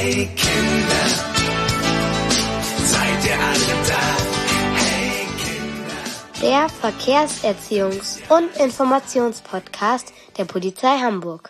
Hey Kinder, seid ihr alle da? Hey Kinder. Der Verkehrserziehungs- und Informationspodcast der Polizei Hamburg.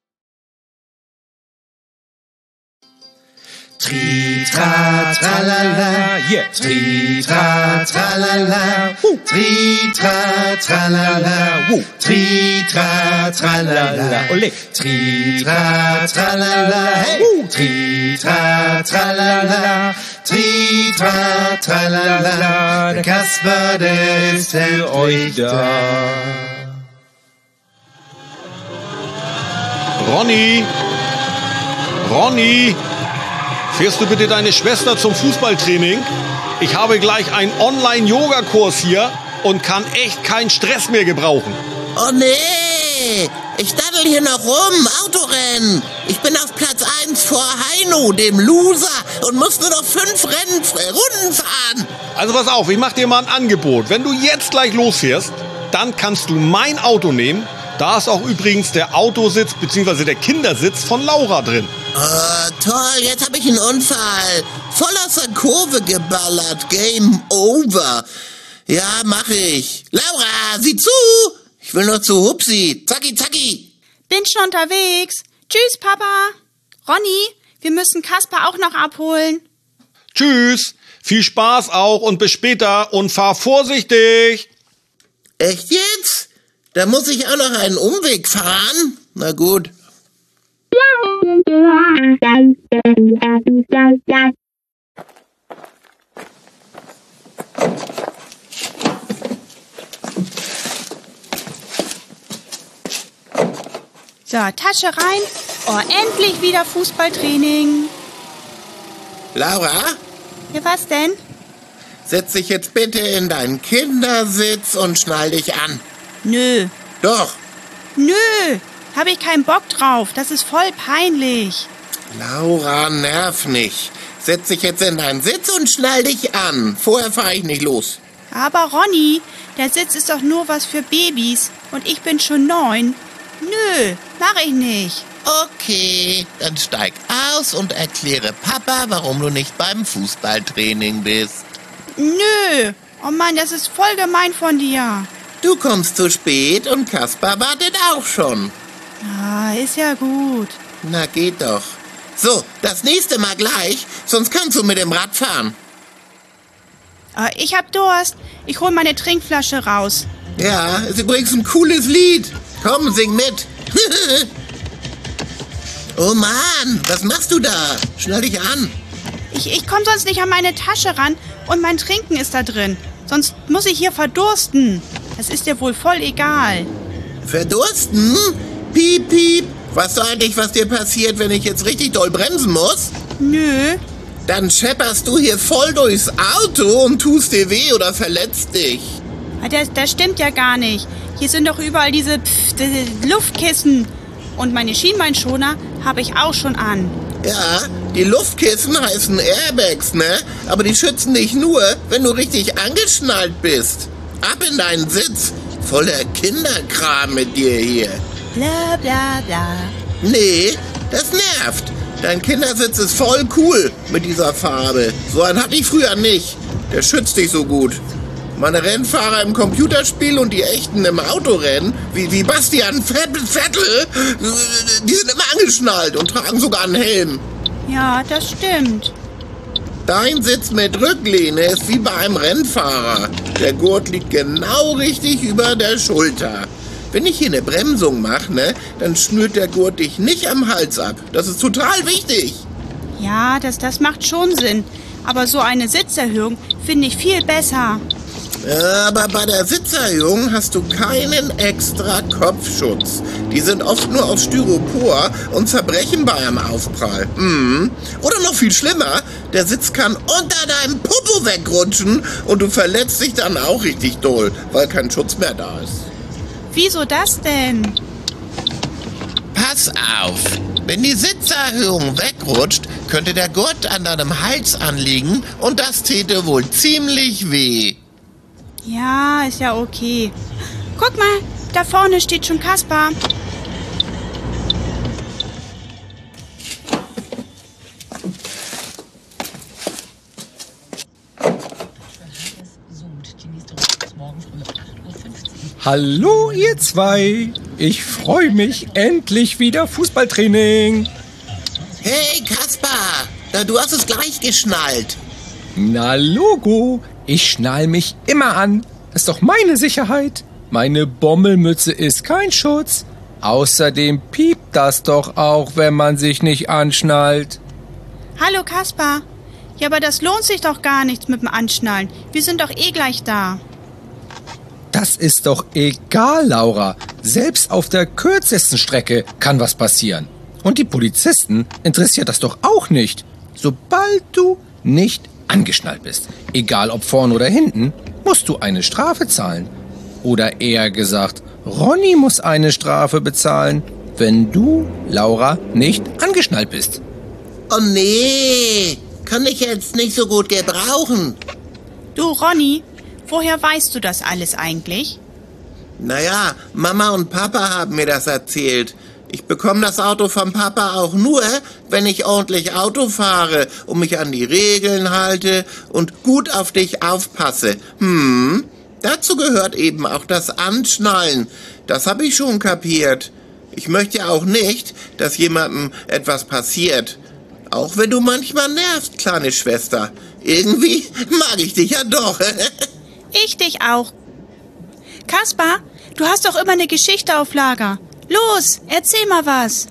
Tri-tra, tralala, yeah. Tri-tra, tralala, Tri-tra, tralala, Tri-tra, tralala, ole. Tri-tra, tralala, hey. Tri-tra, tralala, Tri-tra, tralala. Der Kasper, der ist für euch da. Ronny, fährst du bitte deine Schwester zum Fußballtraining? Ich habe gleich einen Online-Yoga-Kurs hier und kann echt keinen Stress mehr gebrauchen. Oh nee, ich daddel hier noch rum, Autorennen. Ich bin auf Platz 1 vor Heino, dem Loser, und muss nur noch 5 Runden fahren. Also pass auf, ich mach dir mal ein Angebot. Wenn du jetzt gleich losfährst, dann kannst du mein Auto nehmen. Da ist auch übrigens der Autositz bzw. der Kindersitz von Laura drin. Oh, toll, jetzt habe ich einen Unfall. Voll aus der Kurve geballert. Game over. Ja, mach ich. Laura, sieh zu. Ich will noch zu Hupsi. Zacki, zacki. Bin schon unterwegs. Tschüss, Papa. Ronny, wir müssen Kasper auch noch abholen. Tschüss, viel Spaß auch und bis später und fahr vorsichtig. Echt jetzt? Da muss ich auch noch einen Umweg fahren? Na gut. So, Tasche rein. Oh, endlich wieder Fußballtraining. Laura, Ja, was denn? setz dich jetzt bitte in deinen Kindersitz und schnall dich an. Nö. Doch. Nö. Habe ich keinen Bock drauf. Das ist voll peinlich. Laura, nerv nicht. Setz dich jetzt in deinen Sitz und schnall dich an. Vorher fahre ich nicht los. Aber Ronny, der Sitz ist doch nur was für Babys. Und ich bin schon 9. Nö, mach ich nicht. Okay, dann steig aus und erkläre Papa, warum du nicht beim Fußballtraining bist. Nö. Oh Mann, das ist voll gemein von dir. Du kommst zu spät und Kasper wartet auch schon. Ah, ist ja gut. Na, geht doch. So, das nächste Mal gleich, sonst kannst du mit dem Rad fahren. Ich hab Durst. Ich hol meine Trinkflasche raus. Ja, ist übrigens ein cooles Lied. Komm, sing mit. Oh Mann, was machst du da? Schnall dich an. Ich komm sonst nicht an meine Tasche ran und mein Trinken ist da drin. Sonst muss ich hier verdursten. Das ist dir wohl voll egal. Verdursten? Piep, piep. Weißt du eigentlich, was dir passiert, wenn ich jetzt richtig doll bremsen muss? Nö. Dann schepperst du hier voll durchs Auto und tust dir weh oder verletzt dich. Das stimmt ja gar nicht. Hier sind doch überall diese Luftkissen. Und meine Schienbeinschoner habe ich auch schon an. Ja, die Luftkissen heißen Airbags, ne? Aber die schützen dich nur, wenn du richtig angeschnallt bist. Ab in deinen Sitz. Voller Kinderkram mit dir hier. Bla bla bla. Nee, das nervt. Dein Kindersitz ist voll cool mit dieser Farbe. So einen hatte ich früher nicht. Der schützt dich so gut. Meine Rennfahrer im Computerspiel und die echten im Autorennen, wie Bastian Vettel, die sind immer angeschnallt und tragen sogar einen Helm. Ja, das stimmt. Dein Sitz mit Rücklehne ist wie bei einem Rennfahrer. Der Gurt liegt genau richtig über der Schulter. Wenn ich hier eine Bremsung mache, ne, dann schnürt der Gurt dich nicht am Hals ab. Das ist total wichtig. Ja, das macht schon Sinn. Aber so eine Sitzerhöhung finde ich viel besser. Aber bei der Sitzerhöhung hast du keinen extra Kopfschutz. Die sind oft nur aus Styropor und zerbrechen bei einem Aufprall. Oder noch viel schlimmer, der Sitz kann unter deinem Popo wegrutschen und du verletzt dich dann auch richtig doll, weil kein Schutz mehr da ist. Wieso das denn? Pass auf, wenn die Sitzerhöhung wegrutscht, könnte der Gurt an deinem Hals anliegen und das täte wohl ziemlich weh. Ja, ist ja okay. Guck mal, da vorne steht schon Kasper. Hallo ihr zwei, ich freue mich, endlich wieder Fußballtraining. Hey Kaspar, du hast es gleich geschnallt. Na Logo, ich schnall mich immer an, das ist doch meine Sicherheit. Meine Bommelmütze ist kein Schutz. Außerdem piept das doch auch, wenn man sich nicht anschnallt. Hallo Kaspar. Ja, aber das lohnt sich doch gar nichts mit dem Anschnallen. Wir sind doch eh gleich da. Das ist doch egal, Laura. Selbst auf der kürzesten Strecke kann was passieren. Und die Polizisten interessiert das doch auch nicht. Sobald du nicht angeschnallt bist, egal ob vorn oder hinten, musst du eine Strafe zahlen. Oder eher gesagt, Ronny muss eine Strafe bezahlen, wenn du, Laura, nicht angeschnallt bist. Oh nee, kann ich jetzt nicht so gut gebrauchen. Du, Ronny, woher weißt du das alles eigentlich? Naja, Mama und Papa haben mir das erzählt. Ich bekomme das Auto vom Papa auch nur, wenn ich ordentlich Auto fahre und mich an die Regeln halte und gut auf dich aufpasse. Dazu gehört eben auch das Anschnallen. Das habe ich schon kapiert. Ich möchte ja auch nicht, dass jemandem etwas passiert. Auch wenn du manchmal nervst, kleine Schwester. Irgendwie mag ich dich ja doch. Ich dich auch. Kaspar, du hast doch immer eine Geschichte auf Lager. Los, erzähl mal was.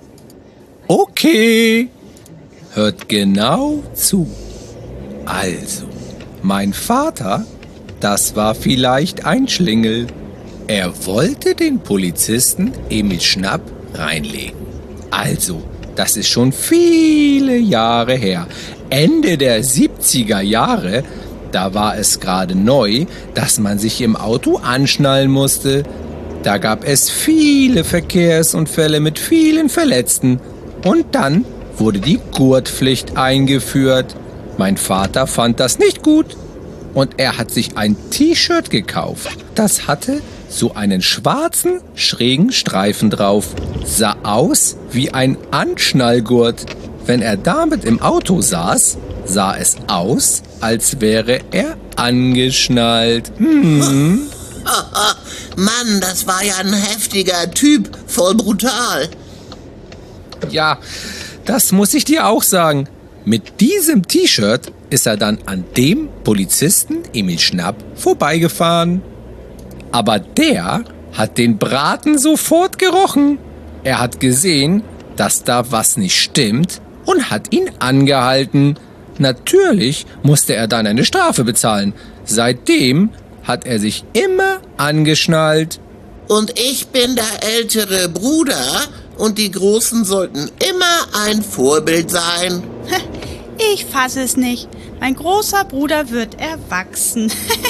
Okay, hört genau zu. Also, mein Vater, das war vielleicht ein Schlingel. Er wollte den Polizisten Emil Schnapp reinlegen. Also, das ist schon viele Jahre her. Ende der 70er Jahre, da war es gerade neu, dass man sich im Auto anschnallen musste. Da gab es viele Verkehrsunfälle mit vielen Verletzten. Und dann wurde die Gurtpflicht eingeführt. Mein Vater fand das nicht gut. Und er hat sich ein T-Shirt gekauft. Das hatte so einen schwarzen, schrägen Streifen drauf. Sah aus wie ein Anschnallgurt. Wenn er damit im Auto saß, sah es aus, als wäre er angeschnallt. Mann, das war ja ein heftiger Typ. Voll brutal. Ja, das muss ich dir auch sagen. Mit diesem T-Shirt ist er dann an dem Polizisten Emil Schnapp vorbeigefahren. Aber der hat den Braten sofort gerochen. Er hat gesehen, dass da was nicht stimmt und hat ihn angehalten. Natürlich musste er dann eine Strafe bezahlen. Seitdem hat er sich immer angeschnallt. Und ich bin der ältere Bruder und die Großen sollten immer ein Vorbild sein. Ich fasse es nicht. Mein großer Bruder wird erwachsen.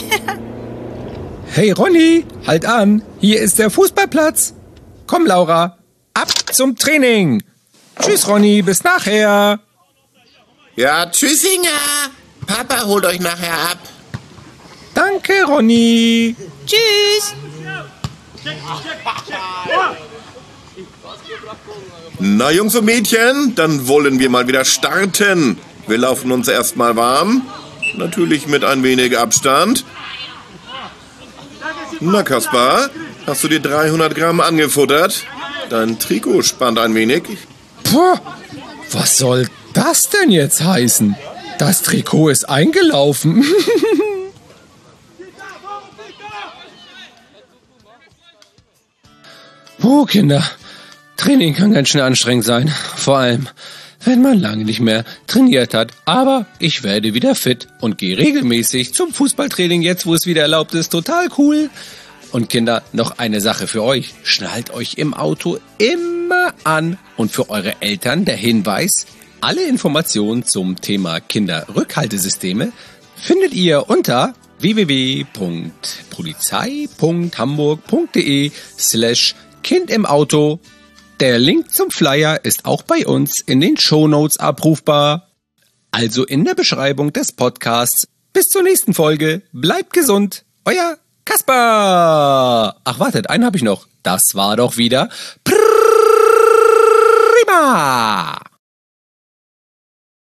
Hey Ronny, halt an. Hier ist der Fußballplatz. Komm Laura, ab zum Training. Tschüss Ronny, bis nachher. Ja, tschüssinger. Papa holt euch nachher ab. Danke Ronny. Tschüss. Na Jungs und Mädchen, dann wollen wir mal wieder starten. Wir laufen uns erstmal warm. Natürlich mit ein wenig Abstand. Na Kaspar, hast du dir 300 Gramm angefuttert? Dein Trikot spannt ein wenig. Puh, was soll das denn jetzt heißen? Das Trikot ist eingelaufen. Puh, Kinder. Training kann ganz schön anstrengend sein. Vor allem, wenn man lange nicht mehr trainiert hat. Aber ich werde wieder fit und gehe regelmäßig zum Fußballtraining jetzt, wo es wieder erlaubt ist. Total cool. Und Kinder, noch eine Sache für euch. Schnallt euch im Auto immer an. Und für eure Eltern der Hinweis, alle Informationen zum Thema Kinderrückhaltesysteme findet ihr unter www.polizei.hamburg.de/Kind im Auto. Der Link zum Flyer ist auch bei uns in den Shownotes abrufbar. Also in der Beschreibung des Podcasts. Bis zur nächsten Folge. Bleibt gesund. Euer Kaspar. Ach, wartet, einen habe ich noch. Das war doch wieder